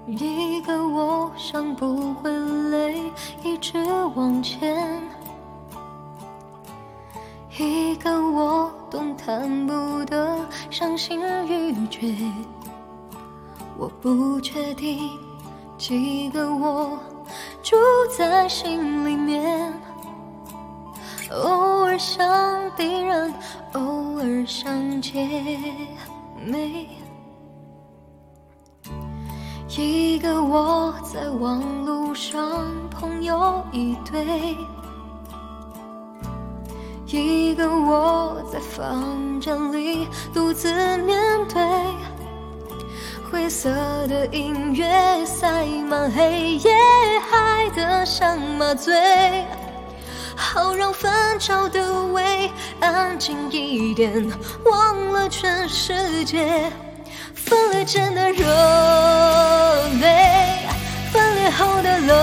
一个我想不回泪，一直往前，一个我动弹不得，伤心欲绝。我不确定几个我住在心里面，偶尔像敌人，偶尔像姐妹。一个我在网路上朋友一堆，一个我在房间里独自面对，灰色的音乐塞满黑夜，嗨得像麻醉，好让纷吵的胃安静一点，忘了全世界。分裂前的热泪，分裂后的冷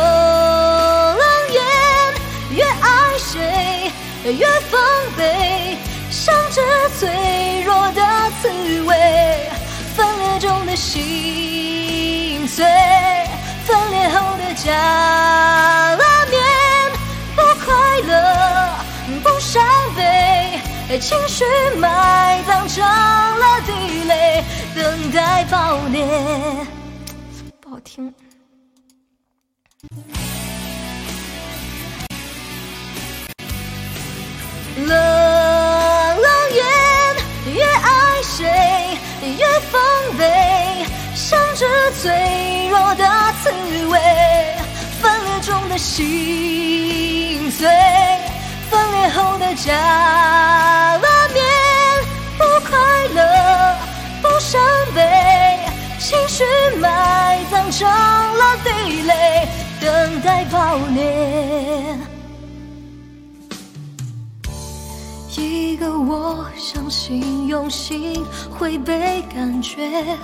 眼，越爱谁越防备，像着脆弱的刺猬，分裂中的心碎，分裂后的假拉面，不快乐不伤悲，情绪埋葬成了地雷，等待爆裂。不好听。冷眼，越爱谁越防备，像着脆弱的刺猬，分裂中的心碎，分裂后的假拉面，不快乐不伤悲，情绪埋葬成了地雷，等待爆裂。一个我相信用心会被感觉，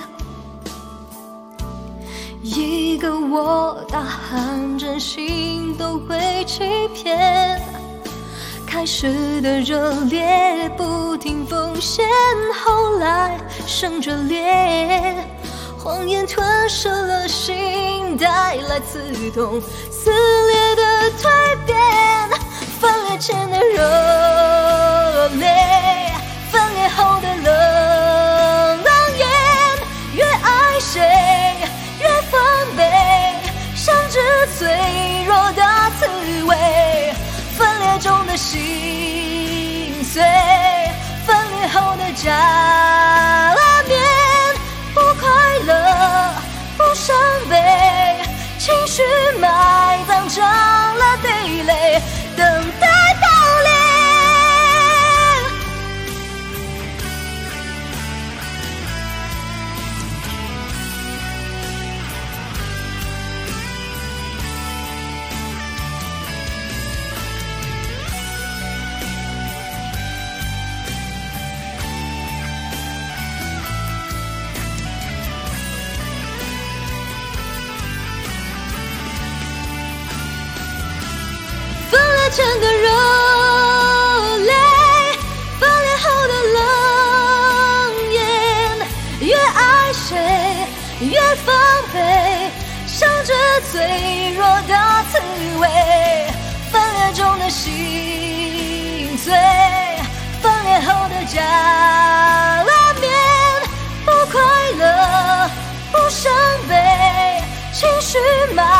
一个我大喊真心都会欺骗，开始的热烈不停奉献，后来生着裂，谎言吞噬了心，带来自动撕裂的蜕变，分裂前的热泪，分裂后的冷眼，越爱谁越防备，像只脆弱的刺猬，分裂中的心碎，分裂后的假拉面，不快乐不伤悲，情绪埋葬成了地雷，等待爆裂。前的热泪，分裂后的冷眼，越爱谁越防备，像着脆弱的刺猬，分裂中的心碎，分裂后的假拉面，不快乐不伤悲，情绪满